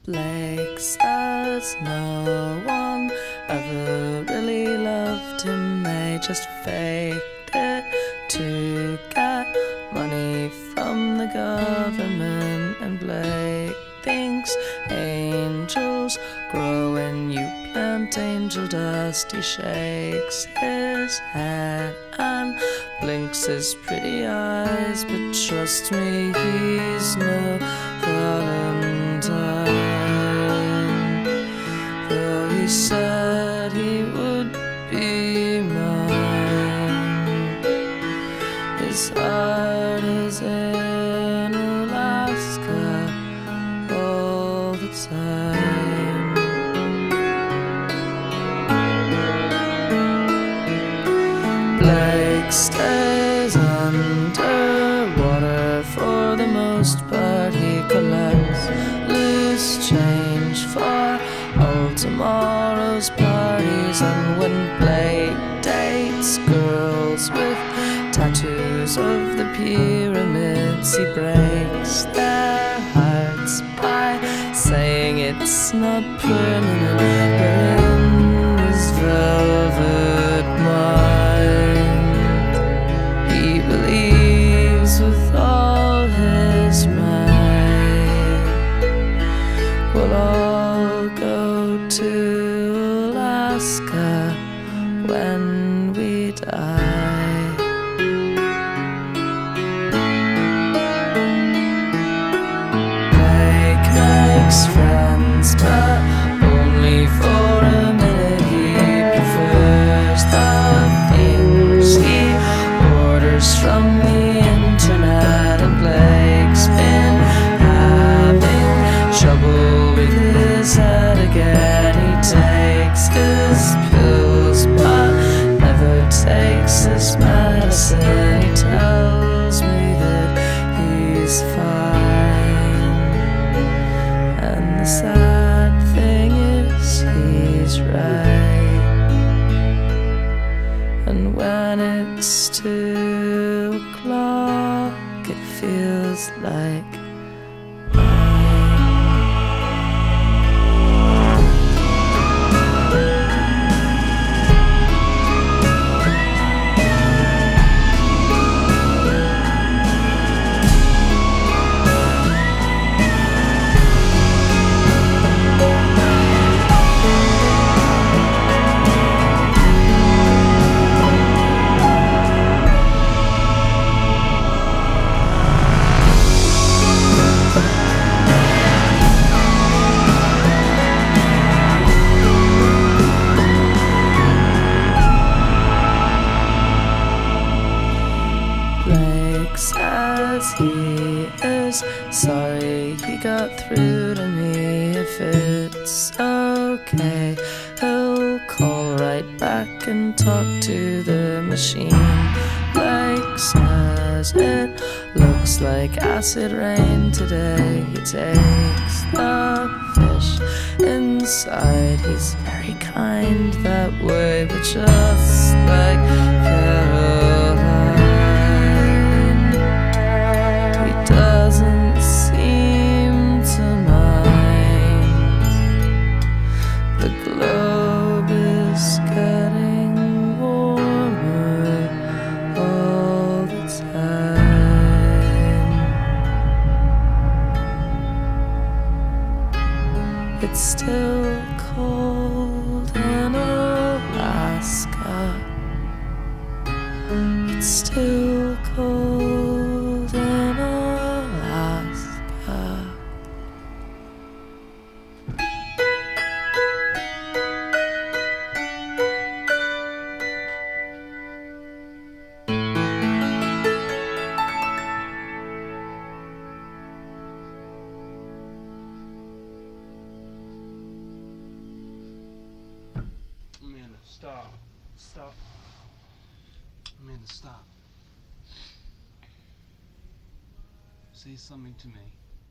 Blake says no one ever really loved him. They just faked it to get money from the government. And Blake thinks angels grow when you plant angel dust. He shakes his head and blinks his pretty eyes, but trust me, he's no Valentine. Though he said he would be mine, his heart is in Alaska all the time. Blake stays underwater for the most part. He collects loose change for all tomorrow's parties. And when Blake dates girls with tattoos of the pyramids, he breaks their hearts by saying it's not permanent. But in his velvet mind, he believes with all his might we'll all go to Alaska when we die. Blake makes friends, but only for a minute. He prefers the things he orders from the internet. And Blake's been having trouble with his head again. He takes his pills but never takes his medicine. He tells me that he's fine, and the sad thing is he's right. And when it's 2 o'clock, it feels like says he is sorry he got through to me. If it's okay, he'll call right back and talk to the machine. Blake says it looks like acid rain today. He takes the fish inside. He's very kind that way, but just like Caroline, doesn't seem to mind. The globe is getting warmer all the time. It's still cold in Alaska. It's still cold in Alaska. Amanda, stop. Stop. Amanda, stop. Say something to me.